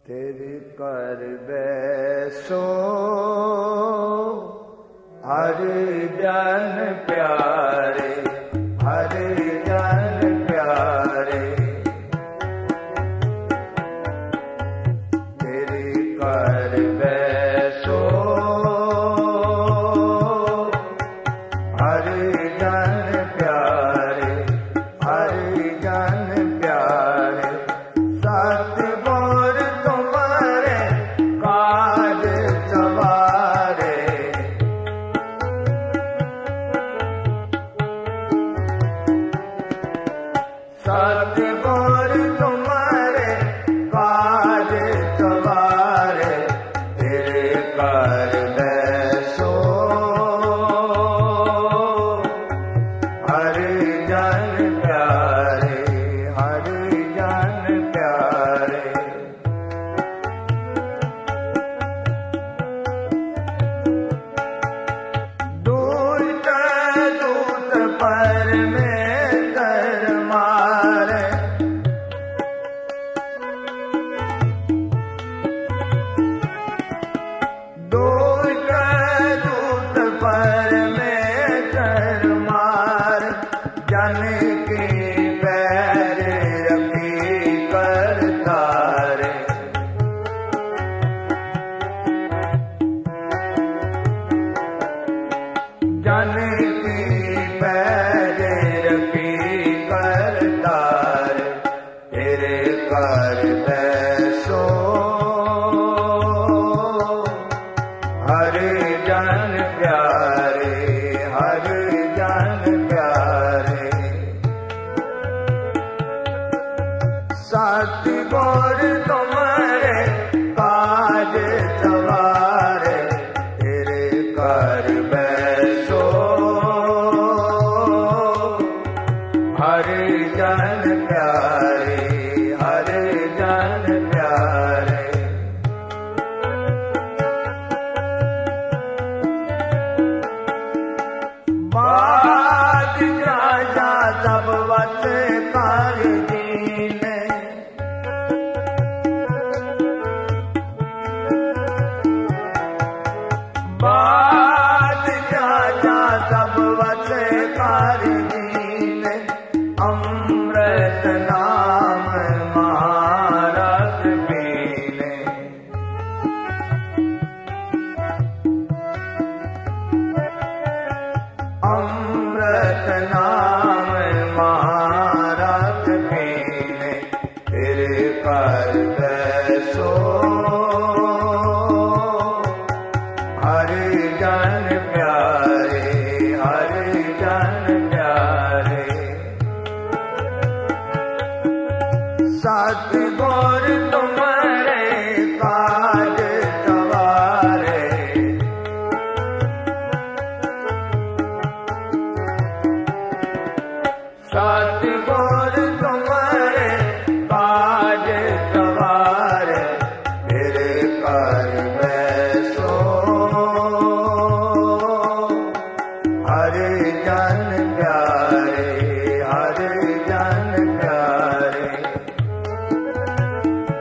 तेरे कर बैसो हर जन प्यारे, हर जन प्यारे। तेरे कर बैसो हर जन प्यारे, हर जन प्यारे। सतगुर तुम्हारे काज सवारे, सतगुर तुम्हारे काज सवारे। तेरे कर बैसो हर जन प्यारे, हर जन प्यारे। दूत दूत पर में कर मारे, दूत दूत पर में कर मार। जन के पैर रखी कर तारे, जन की पैर रखी कर तारे। तेरे कर बैसो हर जन प्यारे, हर जन प्यारे। सतगुर तुम्हारे काज सवारे। तेरे कर बैसो हर जन प्यारे, हर जन प्यारे। बाद राजा सब वत कर दीने, बाद राजा सब वत कर दीने। अमृत नाम महारत पीने, अमृत नाम महारत पीने। तेरे कर बैसो हर जन प्यारे, हर जन प्यारे। सतगुर तुम्हारे काज सवारे, सतगुर तुम्हारे काज सवारे। तेरे कर बैसो हर जन प्यारे, हर जन प्यारे।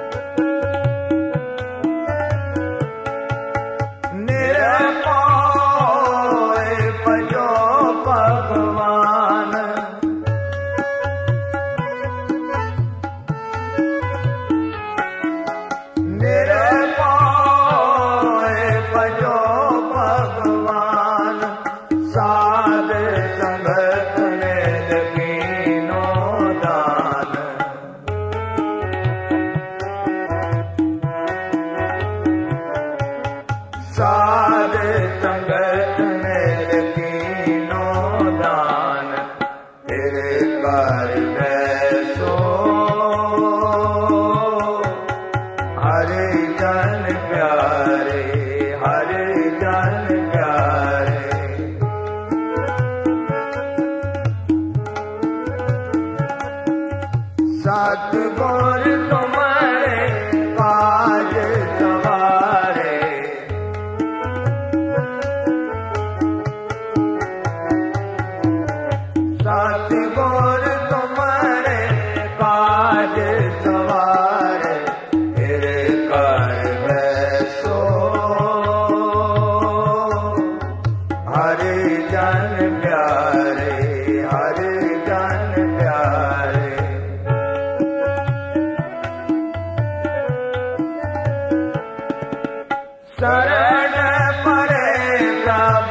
शरण परे प्रभ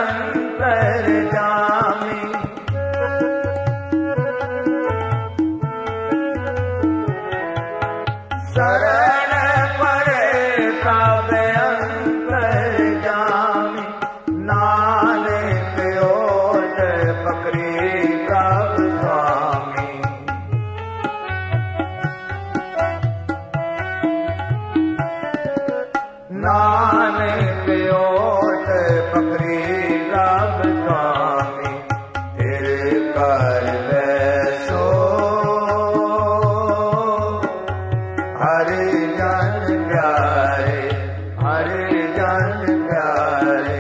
अंतर्यामी। शरण परे प्रभ अंतर्यामी। नानक ओट पकड़ी प्रभ स्वामी। नानक ओट पकड़ी प्रभ स्वामी। तेरे कर बैसो हरि जन प्यारे, हरि जन प्यारे।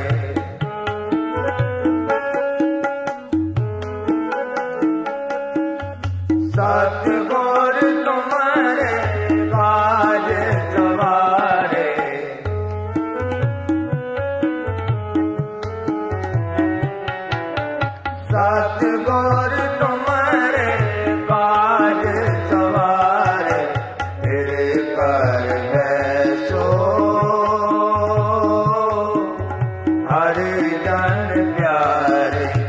सतगुर तुम्हारे काज सवारे। सतगुर तुम्हारे काज सवारे। तेरे कर बैसो हरि जन प्यारे।